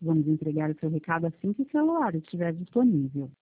Vamos entregar o seu recado assim que o celular estiver disponível.